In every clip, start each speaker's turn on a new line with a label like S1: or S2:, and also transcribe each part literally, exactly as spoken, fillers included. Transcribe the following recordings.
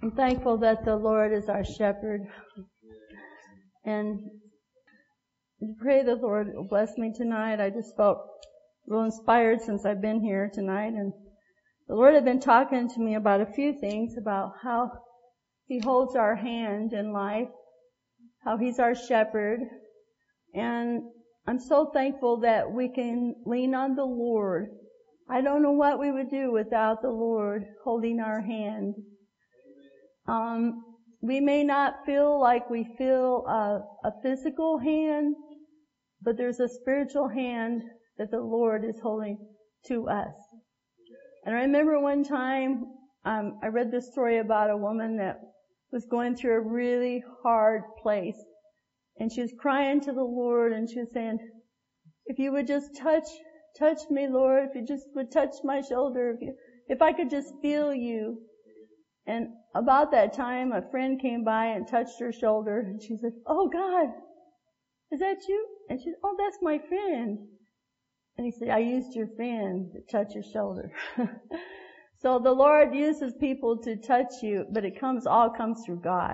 S1: I'm thankful that the Lord is our shepherd. And I pray the Lord will bless me tonight. I just felt real inspired since I've been here tonight. And the Lord had been talking to me about a few things, about how He holds our hand in life, how He's our shepherd. And I'm so thankful that we can lean on the Lord. I don't know what we would do without the Lord holding our hand. Um, we may not feel like we feel a, a physical hand, but there's a spiritual hand that the Lord is holding to us. And I remember one time, um, I read this story about a woman that was going through a really hard place. And she was crying to the Lord, and she was saying, if you would just touch, touch me, Lord, if you just would touch my shoulder, if you, if I could just feel you. And about that time, a friend came by and touched her shoulder, and she said, oh God, is that you? And she said, oh, that's my friend. And he said, I used your friend to touch your shoulder. So the Lord uses people to touch you, but it comes, all comes through God.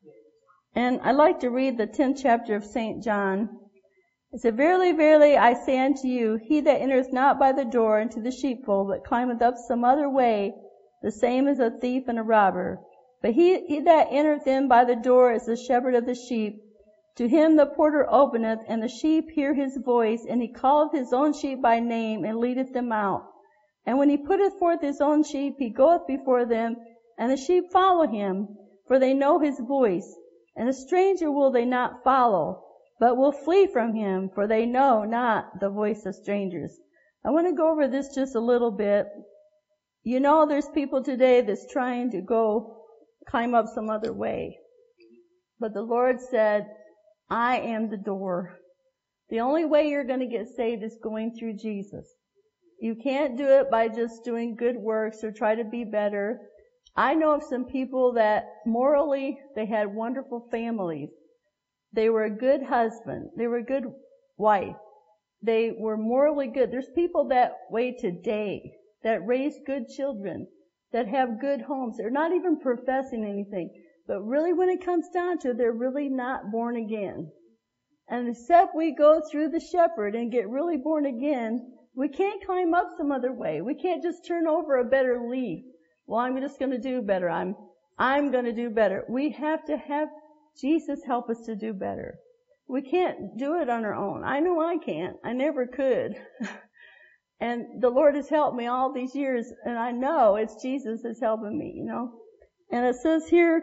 S1: And I'd like to read the tenth chapter of Saint John. It said, verily, verily, I say unto you, he that entereth not by the door into the sheepfold, but climbeth up some other way, the same is a thief and a robber. But he, he that entereth in by the door is the shepherd of the sheep. To him the porter openeth, and the sheep hear his voice, and he calleth his own sheep by name, and leadeth them out. And when he putteth forth his own sheep, he goeth before them, and the sheep follow him, for they know his voice. And a stranger will they not follow, but will flee from him, for they know not the voice of strangers. I want to go over this just a little bit. You know, there's people today that's trying to go climb up some other way. But the Lord said, I am the door. The only way you're going to get saved is going through Jesus. You can't do it by just doing good works or try to be better. I know of some people that morally, they had wonderful families. They were a good husband. They were a good wife. They were morally good. There's people that way today that raise good children, that have good homes. They're not even professing anything. But really, when it comes down to it, they're really not born again. And except we go through the shepherd and get really born again, we can't climb up some other way. We can't just turn over a better leaf. Well, I'm just going to do better. I'm, I'm going to do better. We have to have Jesus help us to do better. We can't do it on our own. I know I can't. I never could. And the Lord has helped me all these years, and I know it's Jesus that's helping me, you know. And it says here,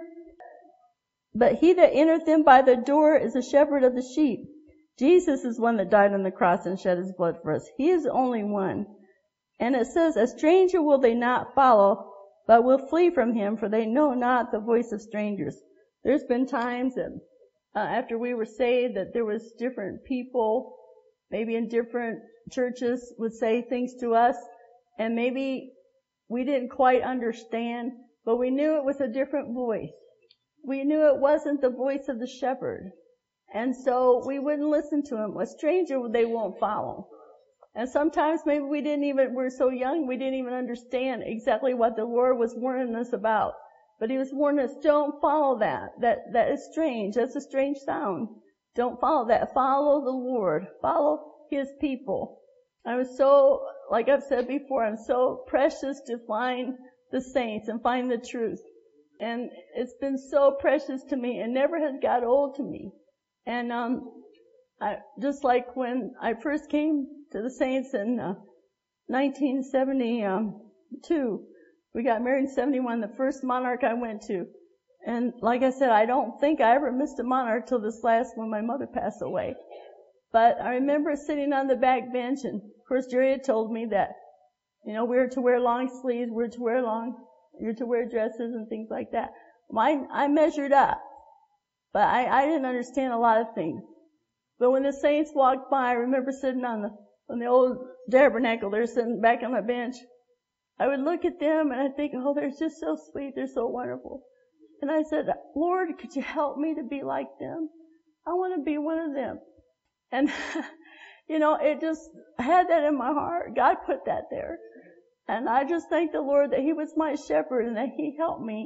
S1: but he that entereth in by the door is the shepherd of the sheep. Jesus is one that died on the cross and shed his blood for us. He is the only one. And it says, a stranger will they not follow, but will flee from him, for they know not the voice of strangers. There's been times that uh, after we were saved that there was different people, maybe in different churches, would say things to us, and maybe we didn't quite understand, but we knew it was a different voice. We knew it wasn't the voice of the shepherd. And so we wouldn't listen to him. A stranger, they won't follow. And sometimes maybe we didn't even, we're so young, we didn't even understand exactly what the Lord was warning us about. But he was warning us, don't follow that. That, that is strange. That's a strange sound. Don't follow that. Follow the Lord. Follow his people. I was so, like I've said before, I'm so precious to find the saints and find the truth. And it's been so precious to me and never has got old to me. And, um, I, just like when I first came to the saints in, uh, nineteen seventy-two, we got married in seventy-one, the first monarch I went to. And like I said, I don't think I ever missed a monarch till this last when my mother passed away. But I remember sitting on the back bench, and of course Jerry had told me that, you know, we were to wear long sleeves, we were to wear long, we were to wear dresses and things like that. Mine, I measured up, but I, I didn't understand a lot of things. But when the saints walked by, I remember sitting on the, on the old tabernacle, they're sitting back on the bench. I would look at them and I'd think, oh, they're just so sweet, they're so wonderful. And I said, Lord, could you help me to be like them? I want to be one of them. And, you know, it just, I had that in my heart. God put that there. And I just thank the Lord that he was my shepherd and that he helped me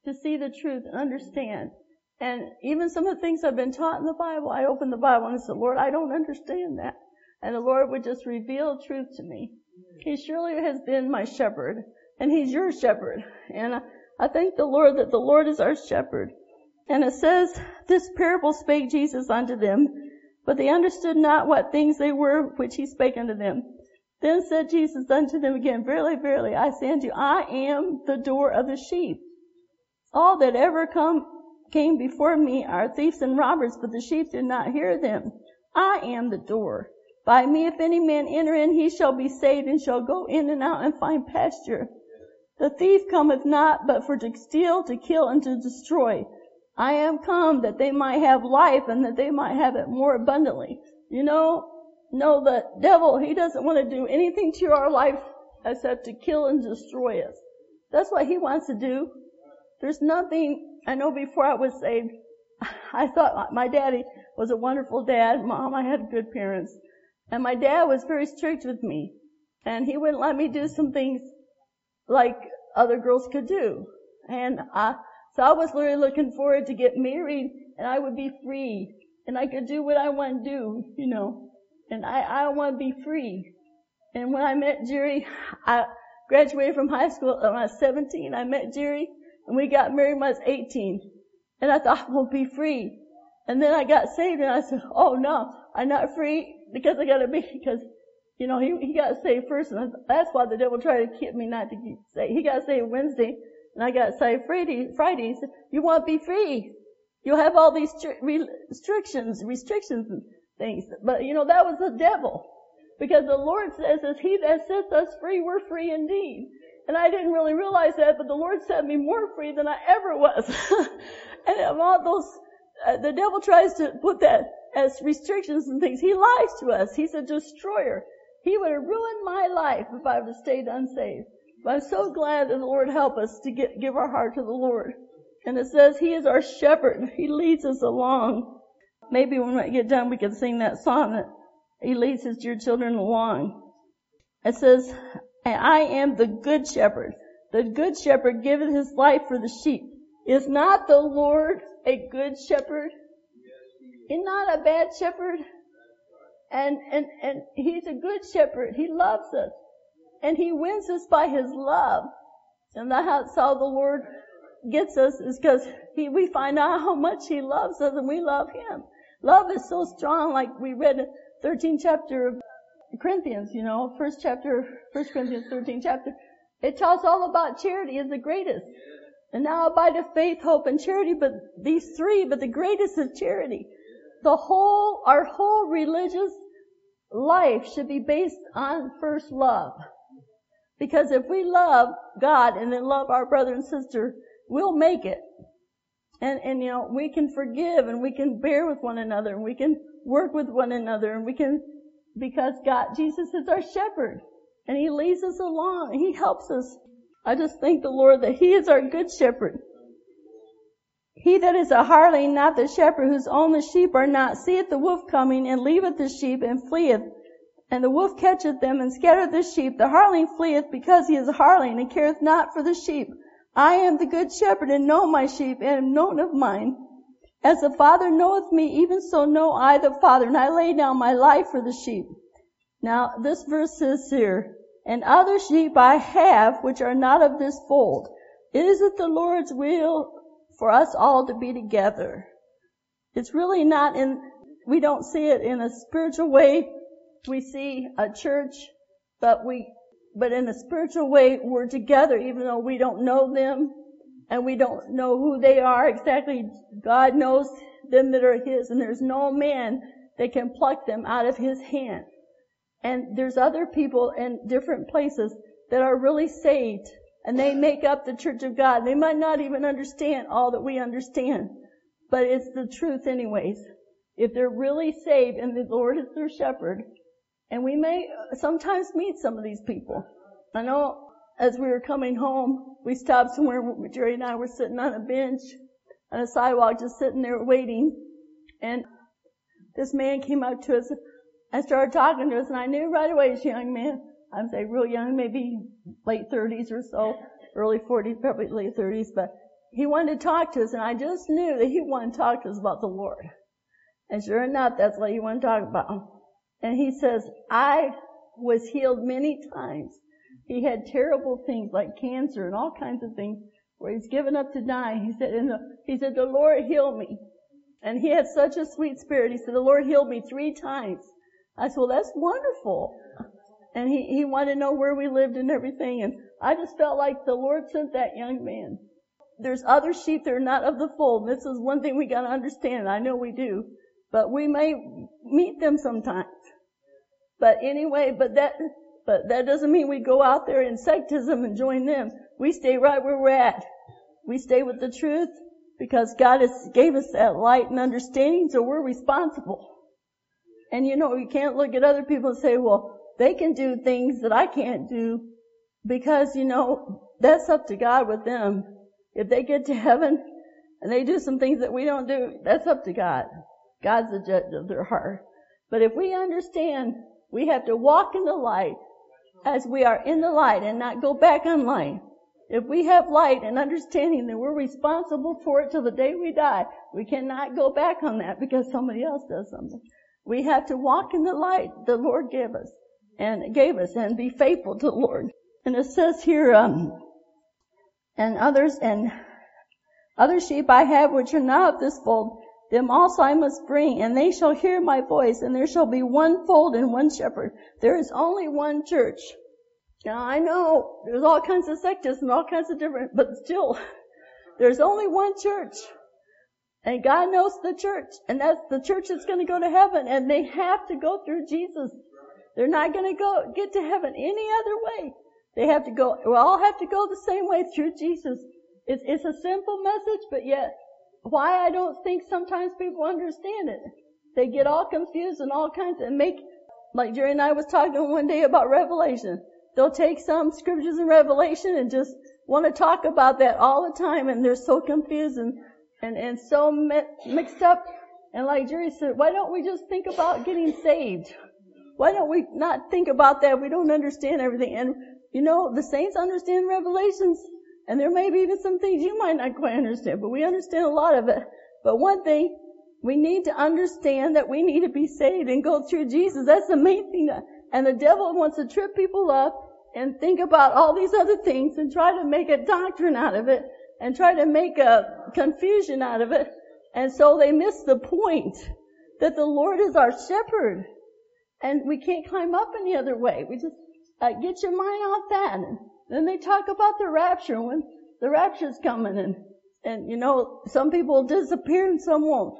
S1: to see the truth and understand. And even some of the things I've been taught in the Bible, I opened the Bible and said, Lord, I don't understand that. And the Lord would just reveal truth to me. He surely has been my shepherd, and He's your shepherd. And I, I thank the Lord that the Lord is our shepherd. And it says, this parable spake Jesus unto them, but they understood not what things they were which He spake unto them. Then said Jesus unto them again, Verily, verily, I say unto you, I am the door of the sheep. All that ever come came before me are thieves and robbers, but the sheep did not hear them. I am the door. By me, if any man enter in, he shall be saved, and shall go in and out and find pasture. The thief cometh not, but for to steal, to kill, and to destroy. I am come that they might have life, and that they might have it more abundantly. You know, no, the devil, he doesn't want to do anything to our life except to kill and destroy us. That's what he wants to do. There's nothing, I know before I was saved, I thought my daddy was a wonderful dad. Mom, I had good parents. And my dad was very strict with me. And he wouldn't let me do some things like other girls could do. And I, so I was really looking forward to get married, and I would be free. And I could do what I want to do, you know. And I, I want to be free. And when I met Jerry, I graduated from high school when I was seventeen. I met Jerry, and we got married when I was eighteen. And I thought, I'm going to be free. And then I got saved, and I said, oh no, I'm not free because I got to be, because, you know, he, he got saved first, and that's why the devil tried to keep me not to get saved. He got saved Wednesday, and I got saved Friday. Friday. He said, you want to be free. You'll have all these restrictions, restrictions and things. But, you know, that was the devil. Because the Lord says, as he that sets us free, we're free indeed. And I didn't really realize that, but the Lord set me more free than I ever was. And of all those, uh, the devil tries to put that as restrictions and things. He lies to us. He's a destroyer. He would have ruined my life if I would have stayed unsaved. But I'm so glad that the Lord help us to get, give our heart to the Lord. And it says He is our shepherd. He leads us along. Maybe when we get done, we can sing that song that He leads His dear children along. It says, and I am the good shepherd. The good shepherd giveth his life for the sheep. Is not the Lord a good shepherd? He's not a bad shepherd. And, and, and He's a good shepherd. He loves us. And He wins us by His love. And that's how the Lord gets us, is because he, we find out how much He loves us and we love Him. Love is so strong, like we read in thirteenth chapter of Corinthians, you know, first chapter, First Corinthians thirteenth chapter. It tells all about charity is the greatest. And now abide of faith, hope, and charity, but these three, but the greatest is charity. The whole, our whole religious life should be based on first love. Because if we love God and then love our brother and sister, we'll make it. And, and, you know, we can forgive and we can bear with one another and we can work with one another and we can, because God, Jesus is our shepherd and He leads us along and He helps us. I just thank the Lord that He is our good shepherd. He that is a hireling, not the shepherd, whose own the sheep are not, seeth the wolf coming, and leaveth the sheep, and fleeth. And the wolf catcheth them, and scattereth the sheep. The hireling fleeth, because he is a hireling, and careth not for the sheep. I am the good shepherd, and know my sheep, and am known of mine. As the Father knoweth me, even so know I the Father, and I lay down my life for the sheep. Now, this verse says here, and other sheep I have, which are not of this fold. Is it the Lord's will for us all to be together? It's really not in, we don't see it in a spiritual way. We see a church, but we, but in a spiritual way, we're together, even though we don't know them, and we don't know who they are exactly. God knows them that are His, and there's no man that can pluck them out of His hand. And there's other people in different places that are really saved, and they make up the church of God. They might not even understand all that we understand, but it's the truth anyways. If they're really saved and the Lord is their shepherd, and we may sometimes meet some of these people. I know as we were coming home, we stopped somewhere, Jerry and I were sitting on a bench on a sidewalk, just sitting there waiting, and this man came up to us and started talking to us, and I knew right away this young man, I'd say real young, maybe late thirties or so, early forties, probably late thirties, but he wanted to talk to us, and I just knew that he wanted to talk to us about the Lord. And sure enough, that's what he wanted to talk about. And he says, I was healed many times. He had terrible things like cancer and all kinds of things where he's given up to die. He said, and the, he said, the Lord healed me. And he had such a sweet spirit. He said, the Lord healed me three times. I said, well, that's wonderful. And he, he wanted to know where we lived and everything. And I just felt like the Lord sent that young man. There's other sheep that are not of the fold. This is one thing we got to understand. I know we do. But we may meet them sometimes. But anyway, but that, but that doesn't mean we go out there in sectism and join them. We stay right where we're at. We stay with the truth because God has gave us that light and understanding, so we're responsible. And you know, you can't look at other people and say, well, they can do things that I can't do because, you know, that's up to God with them. If they get to heaven and they do some things that we don't do, that's up to God. God's the judge of their heart. But if we understand we have to walk in the light as we are in the light and not go back on light. If we have light and understanding that we're responsible for it till the day we die, we cannot go back on that because somebody else does something. We have to walk in the light the Lord gave us and gave us and be faithful to the Lord. And it says here, um, and others and other sheep I have which are not of this fold, them also I must bring, and they shall hear my voice, and there shall be one fold and one shepherd. There is only one church. Now I know there's all kinds of sects and all kinds of different, but still, there's only one church. And God knows the church, and that's the church that's going to go to heaven, and they have to go through Jesus. They're not going to go get to heaven any other way. They have to go, we all have to go the same way through Jesus. It's, it's a simple message, but yet, why I don't think sometimes people understand it. They get all confused and all kinds and make, like Jerry and I was talking one day about Revelation. They'll take some scriptures in Revelation and just want to talk about that all the time, and they're so confused and, and, and so mi- mixed up. And like Jerry said, why don't we just think about getting saved? Why don't we not think about that? We don't understand everything. And, you know, the saints understand Revelations. And there may be even some things you might not quite understand, but we understand a lot of it. But one thing, we need to understand that we need to be saved and go through Jesus. That's the main thing. And the devil wants to trip people up and think about all these other things and try to make a doctrine out of it and try to make a confusion out of it. And so they miss the point that the Lord is our shepherd. And we can't climb up any other way. We just uh, get your mind off that. And then they talk about the rapture, when the rapture's coming, and, and, you know, some people will disappear and some won't.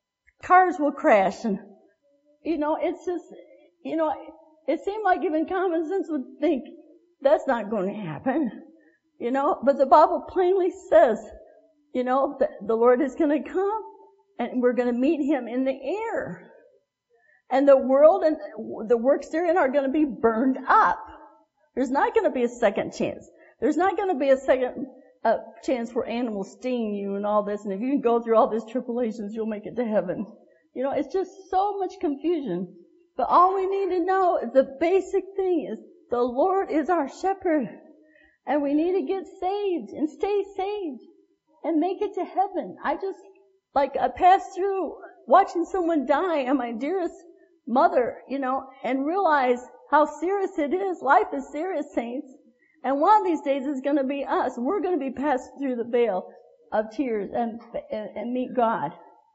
S1: Cars will crash, and, you know, it's just, you know, it seemed like even common sense would think that's not going to happen, you know, but the Bible plainly says, you know, that the Lord is going to come, and we're going to meet Him in the air. And the world and the works therein are going to be burned up. There's not going to be a second chance. There's not going to be a second uh, chance for animals stinging you and all this. And if you can go through all these tribulations, you'll make it to heaven. You know, it's just so much confusion. But all we need to know is the basic thing is the Lord is our shepherd. And we need to get saved and stay saved and make it to heaven. I just, like, I passed through watching someone die and my dearest mother, you know, and realize how serious it is. Life is serious, saints. And one of these days is going to be us. We're going to be passed through the veil of tears and, and, and meet God.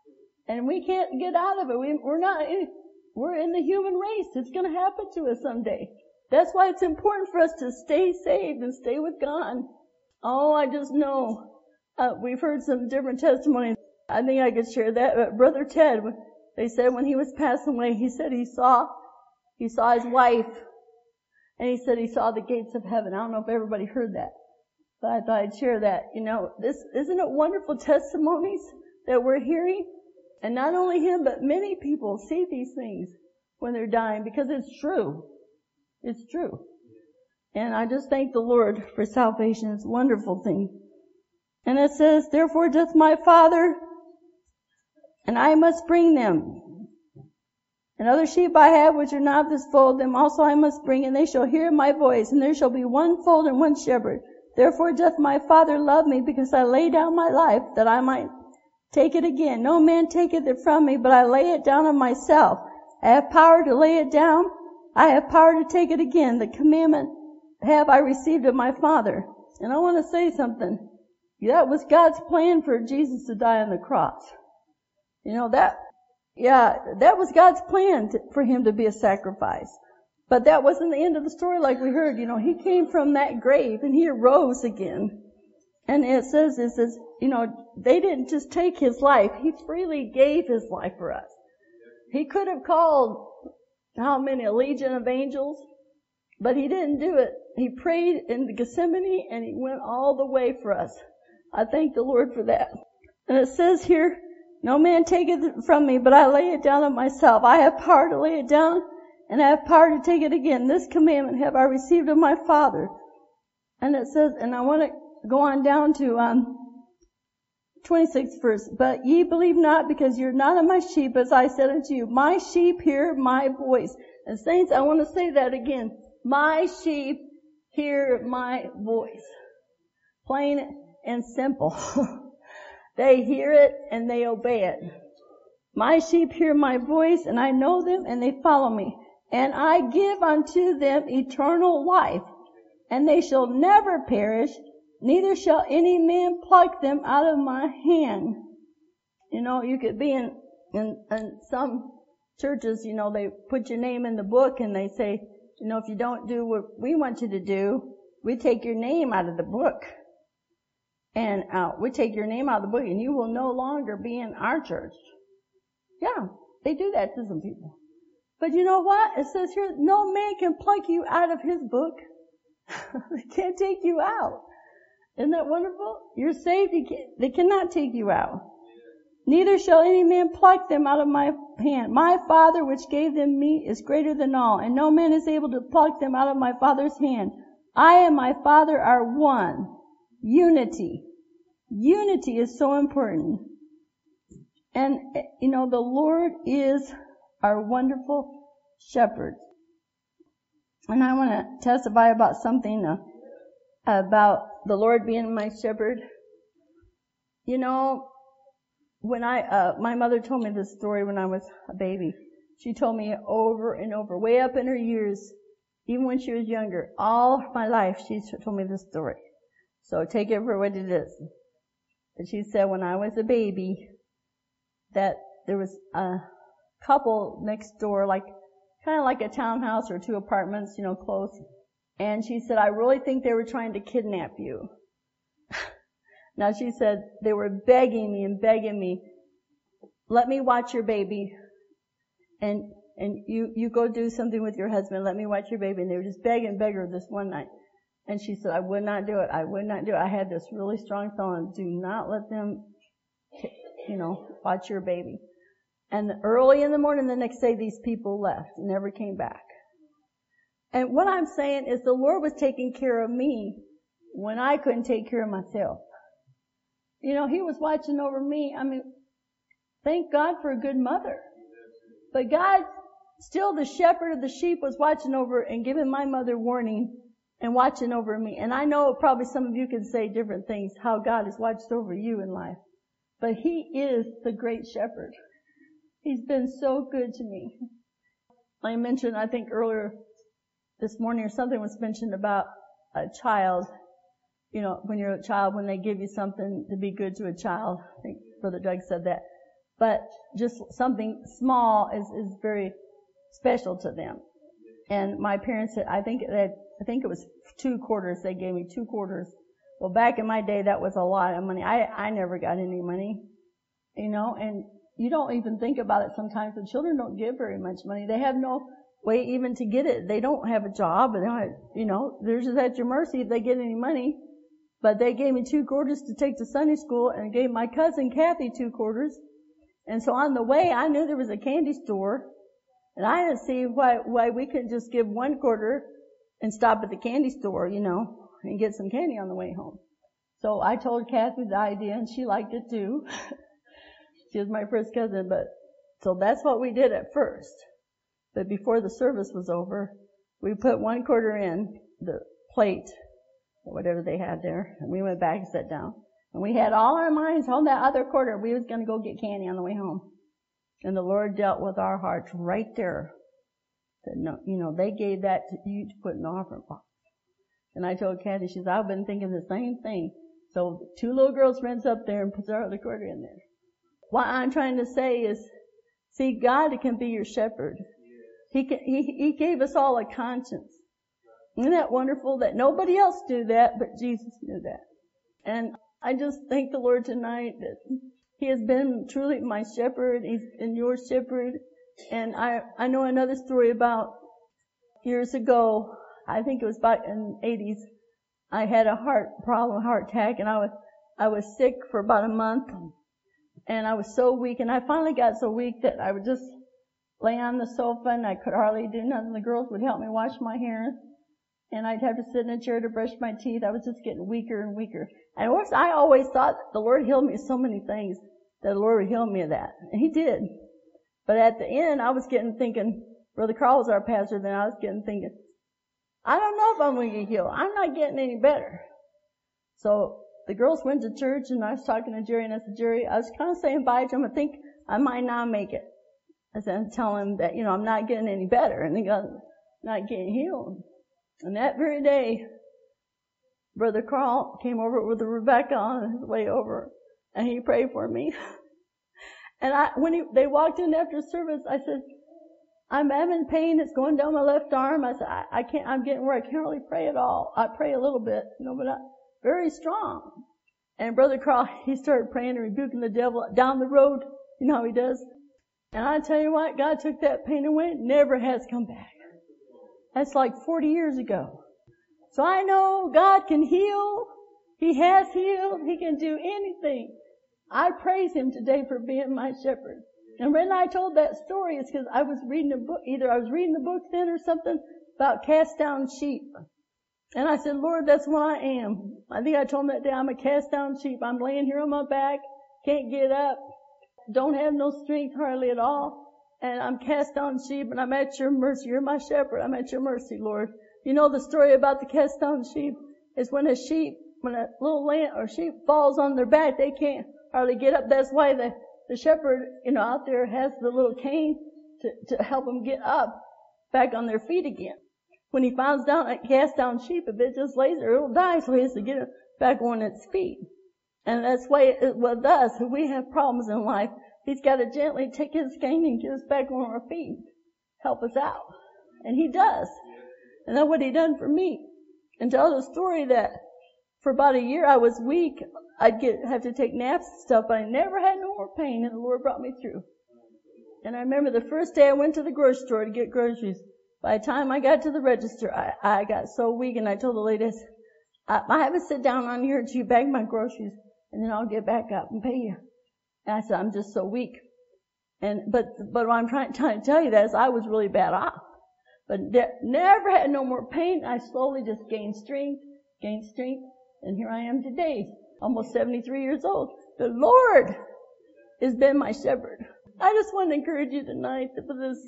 S1: And we can't get out of it. We, we're not, in, we're in the human race. It's going to happen to us someday. That's why it's important for us to stay saved and stay with God. Oh, I just know. Uh, we've heard some different testimonies. I think I could share that. But Brother Ted, they said when he was passing away, he said he saw He saw his wife, and he said he saw the gates of heaven. I don't know if everybody heard that, but I thought I'd share that. You know, this, isn't it wonderful testimonies that we're hearing? And not only him, but many people see these things when they're dying because it's true. It's true. And I just thank the Lord for salvation. It's a wonderful thing. And it says, therefore doth my Father, and I must bring them. And other sheep I have which are not of this fold, them also I must bring, and they shall hear my voice, and there shall be one fold and one shepherd. Therefore doth my Father love me, because I lay down my life, that I might take it again. No man taketh it from me, but I lay it down of myself. I have power to lay it down. I have power to take it again. The commandment have I received of my Father. And I want to say something. That was God's plan for Jesus to die on the cross. You know, that, yeah, that was God's plan to, for him to be a sacrifice. But that wasn't the end of the story like we heard. You know, he came from that grave and he arose again. And it says, it says, you know, they didn't just take his life. He freely gave his life for us. He could have called how many, a legion of angels, but he didn't do it. He prayed in Gethsemane and he went all the way for us. I thank the Lord for that. And it says here, no man taketh it from me, but I lay it down of myself. I have power to lay it down, and I have power to take it again. This commandment have I received of my Father. And it says, and I want to go on down to um twenty-sixth verse. But ye believe not, because you're not of my sheep, as I said unto you. My sheep hear my voice. And saints, I want to say that again. My sheep hear my voice. Plain and simple. They hear it and they obey it. My sheep hear my voice, and I know them, and they follow me. And I give unto them eternal life, and they shall never perish, neither shall any man pluck them out of my hand. You know, you could be in, in, in some churches, you know, they put your name in the book and they say, you know, if you don't do what we want you to do, we take your name out of the book. And uh, we take your name out of the book, and you will no longer be in our church. Yeah, they do that to some people. But you know what? It says here, no man can pluck you out of his book. They can't take you out. Isn't that wonderful? You're saved. You can't, they cannot take you out. Neither shall any man pluck them out of my hand. My Father which gave them me is greater than all, and no man is able to pluck them out of my Father's hand. I and my Father are one. Unity. Unity is so important. And, you know, the Lord is our wonderful shepherd. And I want to testify about something uh, about the Lord being my shepherd. You know, when I, uh, my mother told me this story when I was a baby. She told me over and over, way up in her years, even when she was younger, all my life she told me this story. So take it for what it is. And she said when I was a baby that there was a couple next door, like kind of like a townhouse or two apartments, you know, close. And she said, I really think they were trying to kidnap you. Now she said they were begging me and begging me, let me watch your baby. And, and you, you go do something with your husband, let me watch your baby. And they were just begging, begging her this one night. And she said, I would not do it. I would not do it. I had this really strong feeling, do not let them, you know, watch your baby. And early in the morning the next day, these people left and never came back. And what I'm saying is the Lord was taking care of me when I couldn't take care of myself. You know, He was watching over me. I mean, thank God for a good mother. But God, still the shepherd of the sheep, was watching over and giving my mother warning and watching over me. And I know probably some of you can say different things, how God has watched over you in life. But He is the great shepherd. He's been so good to me. I mentioned, I think earlier this morning or something was mentioned about a child. You know, when you're a child, when they give you something to be good to a child. I think Brother Doug said that. But just something small is, is very special to them. And my parents said, I think that, I think it was two quarters. They gave me two quarters. Well, back in my day, that was a lot of money. I, I never got any money, you know, and you don't even think about it sometimes. The children don't give very much money. They have no way even to get it. They don't have a job, and they don't have, you know, they're just at your mercy if they get any money. But they gave me two quarters to take to Sunday school, and gave my cousin Kathy two quarters. And so on the way, I knew there was a candy store, and I didn't see why why we couldn't just give one quarter and stop at the candy store, you know, and get some candy on the way home. So I told Kathy the idea, and she liked it too. She was my first cousin, but so that's what we did at first. But before the service was over, we put one quarter in the plate, or whatever they had there. And we went back and sat down. And we had all our minds on that other quarter. We was going to go get candy on the way home. And the Lord dealt with our hearts right there. That no, you know, they gave that to you to put in the offering box. And I told Kathy, she said, I've been thinking the same thing. So two little girls runs up there and puts our other quarter in there. What I'm trying to say is, see, God can be your shepherd. He can, he, he gave us all a conscience. Isn't that wonderful that nobody else knew that, but Jesus knew that? And I just thank the Lord tonight that He has been truly my shepherd. He's been your shepherd. And I, I know another story about years ago. I think it was back in the eighties. I had a heart problem, heart attack, and I was, I was sick for about a month. And I was so weak, and I finally got so weak that I would just lay on the sofa and I could hardly do nothing. The girls would help me wash my hair, and I'd have to sit in a chair to brush my teeth. I was just getting weaker and weaker. And of course, I always thought the Lord healed me of so many things, that the Lord would heal me of that. And He did. But at the end, I was getting thinking, Brother Carl was our pastor then, I was getting thinking, I don't know if I'm going to get healed. I'm not getting any better. So the girls went to church, and I was talking to Jerry, and I said, Jerry, I was kind of saying bye to him. I think I might not make it. I said, I'm telling him that, you know, I'm not getting any better, and he got not getting healed. And that very day, Brother Carl came over with Rebecca on his way over, and he prayed for me. And I, when he, they walked in after service, I said, I'm having pain. It's going down my left arm. I said, I, I can't, I'm getting where I can't really pray at all. I pray a little bit, you know, but not very strong. And Brother Carl, he started praying and rebuking the devil down the road. You know how he does. And I tell you what, God took that pain away. It never has come back. That's like forty years ago. So I know God can heal. He has healed. He can do anything. I praise Him today for being my shepherd. And when I told that story, it's because I was reading a book, either I was reading the book then or something about cast down sheep. And I said, Lord, that's what I am. I think I told Him that day, I'm a cast down sheep. I'm laying here on my back, can't get up, don't have no strength hardly at all. And I'm cast down sheep, and I'm at your mercy. You're my shepherd. I'm at your mercy, Lord. You know the story about the cast down sheep is when a sheep, when a little lamb or sheep falls on their back, they can't hardly get up. That's why the, the shepherd, you know, out there has the little cane to, to help them get up back on their feet again. When he finds down a cast down sheep, if it just lays there, it'll die, so he has to get it back on its feet. And that's why it, with us, if we have problems in life, He's got to gently take His cane and get us back on our feet, help us out. And He does. And that's what He done for me. And tell the story that for about a year I was weak. I'd get have to take naps and stuff, but I never had no more pain, and the Lord brought me through. And I remember the first day I went to the grocery store to get groceries. By the time I got to the register, I, I got so weak, and I told the lady, I, I have to sit down on here until you bag my groceries, and then I'll get back up and pay you. And I said, I'm just so weak. And but but what I'm trying, trying to tell you that is I was really bad off. But de- never had no more pain. I slowly just gained strength, gained strength, and here I am today, almost seventy-three years old. The Lord has been my shepherd. I just want to encourage you tonight for this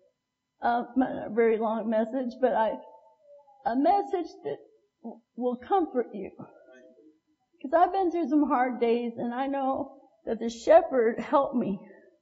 S1: uh, not a very long message, but I a message that w- will comfort you. Because I've been through some hard days, and I know that the shepherd helped me.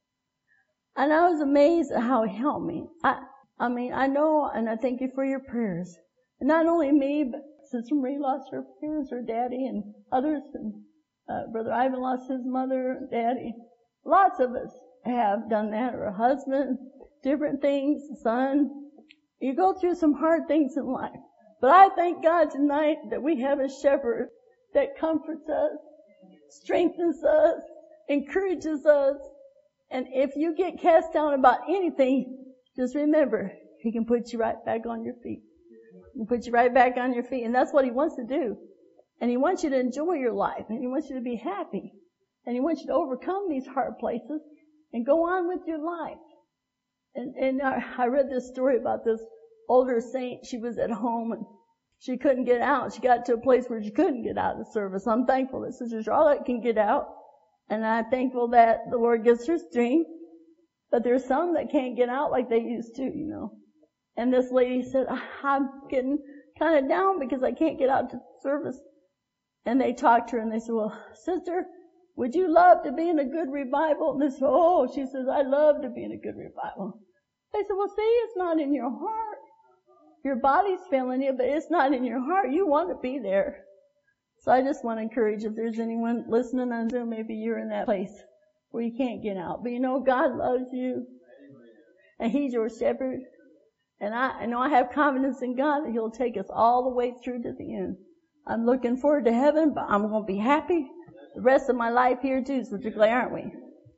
S1: And I was amazed at how He helped me. I, I mean, I know, and I thank you for your prayers. And not only me, but Sister Marie lost her parents, her daddy, and others. And uh, Brother Ivan lost his mother, daddy. Lots of us have done that, or a husband, different things, son. You go through some hard things in life. But I thank God tonight that we have a shepherd that comforts us, strengthens us, encourages us. And if you get cast down about anything, just remember, He can put you right back on your feet. He can put you right back on your feet. And that's what He wants to do. And He wants you to enjoy your life. And He wants you to be happy. And He wants you to overcome these hard places and go on with your life. And, and I, I read this story about this older saint. She was at home and she couldn't get out. She got to a place where she couldn't get out of the service. I'm thankful that Sister Charlotte can get out. And I'm thankful that the Lord gives her strength. But there's some that can't get out like they used to, you know. And this lady said, I'm getting kind of down because I can't get out to service. And they talked to her and they said, well, sister, would you love to be in a good revival? And they said, oh, she says, I love to be in a good revival. They said, well, see, it's not in your heart. Your body's failing you, but it's not in your heart. You want to be there. So I just want to encourage, if there's anyone listening on Zoom, maybe you're in that place where you can't get out. But you know, God loves you. And He's your shepherd. And I, I know I have confidence in God that He'll take us all the way through to the end. I'm looking forward to heaven, but I'm going to be happy the rest of my life here too, so particularly, aren't we?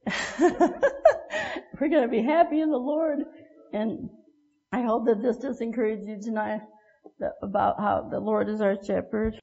S1: We're going to be happy in the Lord. And I hope that this just encourages you tonight about how the Lord is our shepherd.